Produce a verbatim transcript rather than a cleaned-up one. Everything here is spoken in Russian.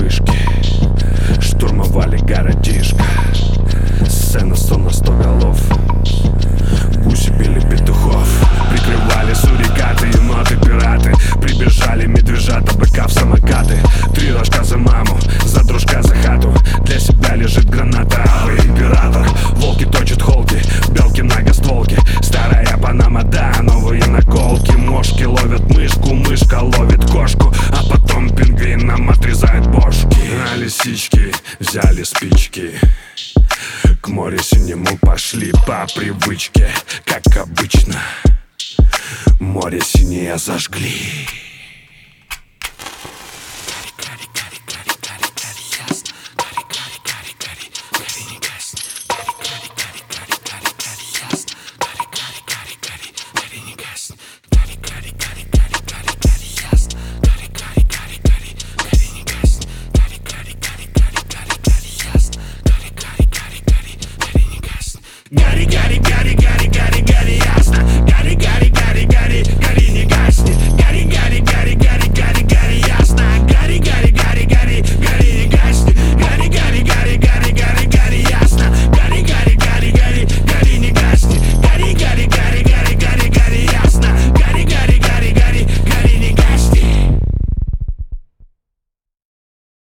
вышки штурмовали городишко. Сцена сон на сто голов. Гуси били петухов. Прикрывали сурикаты, еноты, пираты. Прибежали медвежата, быка в самокаты. Три рожка за маму, за дружка, за хату. Для себя лежит граната, а вы император. Волки точат холки, белки многостволки. Старая Панама, да, новые наколки. Мошки ловят мышку, мышка ловит кошку. А потом пингвин нам отрезает бошки. На лисички взяли спички, к морю синему пошли по привычке. Как обычно, море синее зажгли.